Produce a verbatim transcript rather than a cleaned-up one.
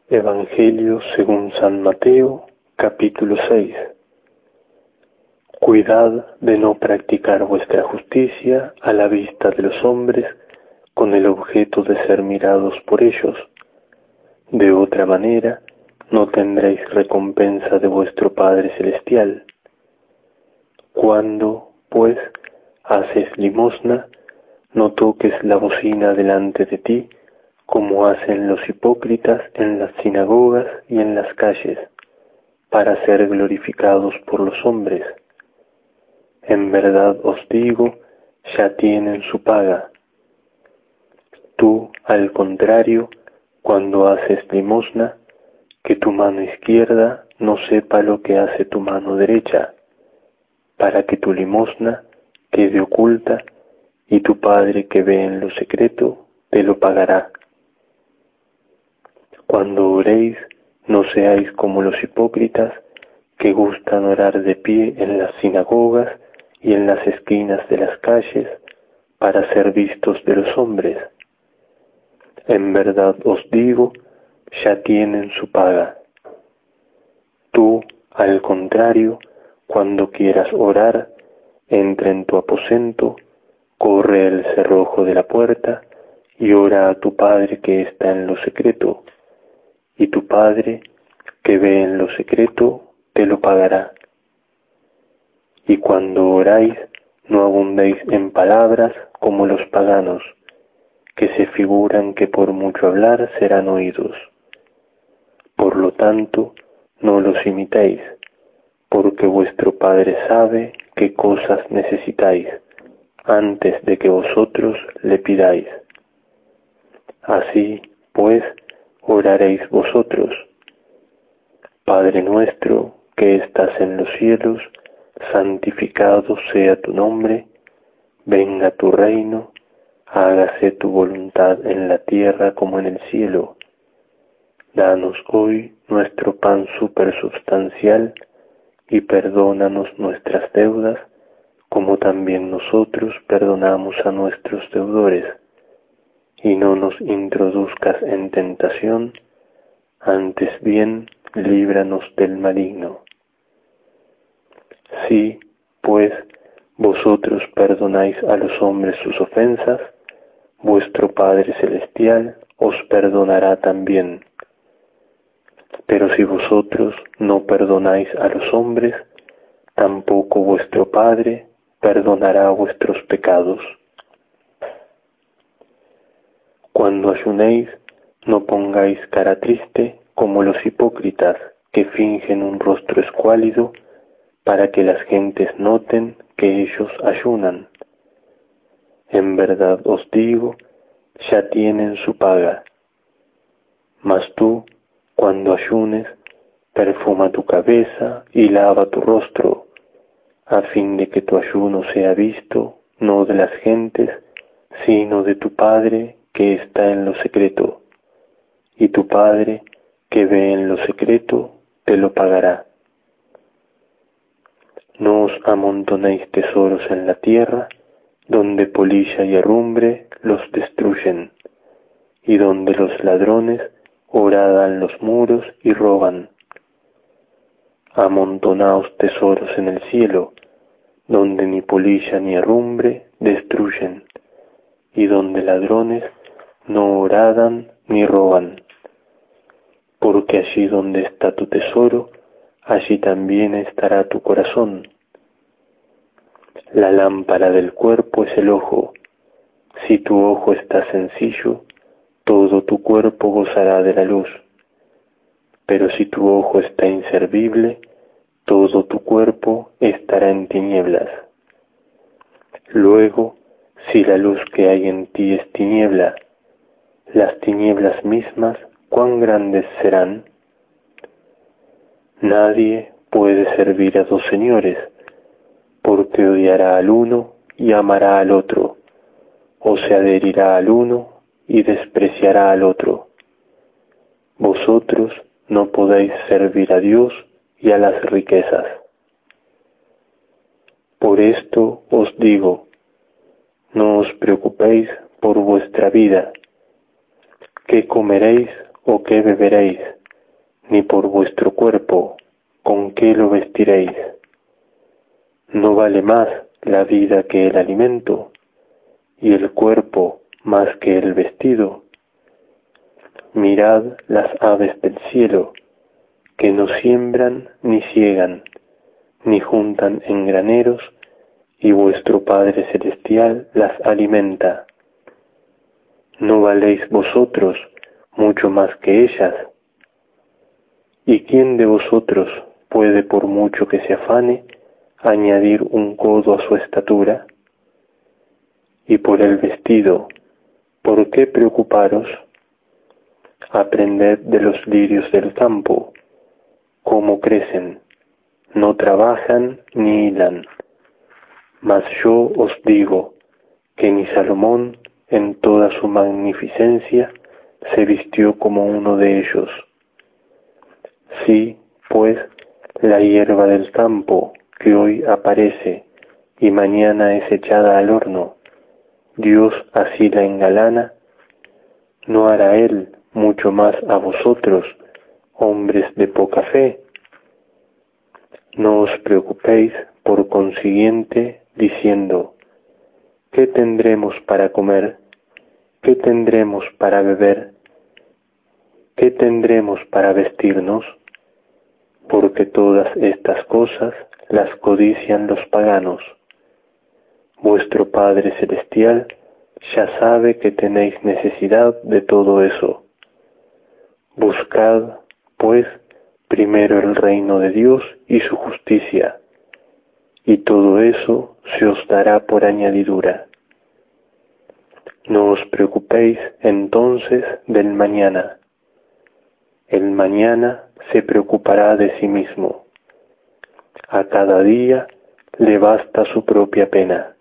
Evangelio según San Mateo, capítulo seis. Cuidad de no practicar vuestra justicia a la vista de los hombres con el objeto de ser mirados por ellos. De otra manera, no tendréis recompensa de vuestro Padre Celestial. Cuando, pues, haces limosna, no toques la bocina delante de ti, como hacen los hipócritas en las sinagogas y en las calles, para ser glorificados por los hombres. En verdad os digo, ya tienen su paga. Tú, al contrario, cuando haces limosna, que tu mano izquierda no sepa lo que hace tu mano derecha, para que tu limosna quede oculta y tu Padre que ve en lo secreto te lo pagará. Cuando oréis, no seáis como los hipócritas que gustan orar de pie en las sinagogas y en las esquinas de las calles para ser vistos de los hombres. En verdad os digo, ya tienen su paga. Tú, al contrario, cuando quieras orar, entra en tu aposento, corre el cerrojo de la puerta y ora a tu Padre que está en lo secreto, y tu Padre, que ve en lo secreto, te lo pagará. Y cuando oráis, no abundéis en palabras como los paganos, que se figuran que por mucho hablar serán oídos. Por lo tanto, no los imitéis, porque vuestro Padre sabe qué cosas necesitáis, antes de que vosotros le pidáis. Así, pues, oraréis vosotros. Padre nuestro, que estás en los cielos, santificado sea tu nombre, venga tu reino, hágase tu voluntad en la tierra como en el cielo. Danos hoy nuestro pan supersubstancial y perdónanos nuestras deudas, como también nosotros perdonamos a nuestros deudores. Y no nos introduzcas en tentación, antes bien, líbranos del maligno. Si, pues, vosotros perdonáis a los hombres sus ofensas, vuestro Padre Celestial os perdonará también. Pero si vosotros no perdonáis a los hombres, tampoco vuestro Padre perdonará vuestros pecados. Cuando ayunéis, no pongáis cara triste como los hipócritas que fingen un rostro escuálido para que las gentes noten que ellos ayunan. En verdad os digo, ya tienen su paga. Mas tú, cuando ayunes, perfuma tu cabeza y lava tu rostro, a fin de que tu ayuno sea visto, no de las gentes, sino de tu Padre que está en lo secreto, y tu Padre que ve en lo secreto te lo pagará. No os amontonéis tesoros en la tierra, donde polilla y herrumbre los destruyen, y donde los ladrones horadan los muros y roban. Amontonaos tesoros en el cielo, donde ni polilla ni herrumbre destruyen, y donde ladrones no horadan ni roban. Porque allí donde está tu tesoro, allí también estará tu corazón. La lámpara del cuerpo es el ojo. Si tu ojo está sencillo, todo tu cuerpo gozará de la luz. Pero si tu ojo está inservible, todo tu cuerpo estará en tinieblas. Luego, si la luz que hay en ti es tiniebla, las tinieblas mismas, ¿cuán grandes serán? Nadie puede servir a dos señores, porque odiará al uno y amará al otro, o se adherirá al uno y despreciará al otro. Vosotros no podéis servir a Dios y a las riquezas. Por esto os digo, no os preocupéis por vuestra vida, qué comeréis o qué beberéis, ni por vuestro cuerpo, ¿con qué lo vestiréis? ¿No vale más la vida que el alimento, y el cuerpo más que el vestido? Mirad las aves del cielo, que no siembran ni siegan, ni juntan en graneros, y vuestro Padre Celestial las alimenta. ¿No valéis vosotros mucho más que ellas? ¿Y quién de vosotros puede, por mucho que se afane, añadir un codo a su estatura? Y por el vestido, ¿por qué preocuparos? Aprended de los lirios del campo, cómo crecen, no trabajan ni hilan. Mas yo os digo que ni Salomón en toda su magnificencia se vistió como uno de ellos. Sí, pues, la hierba del campo, que hoy aparece y mañana es echada al horno, Dios así la engalana, ¿no hará Él mucho más a vosotros, hombres de poca fe? No os preocupéis, por consiguiente, diciendo, ¿qué tendremos para comer? ¿Qué tendremos para beber? ¿Qué tendremos para vestirnos? Porque todas estas cosas las codician los paganos. Vuestro Padre Celestial ya sabe que tenéis necesidad de todo eso. Buscad, pues, primero el reino de Dios y su justicia, y todo eso se os dará por añadidura. No os preocupéis entonces del mañana. El mañana se preocupará de sí mismo. A cada día le basta su propia pena.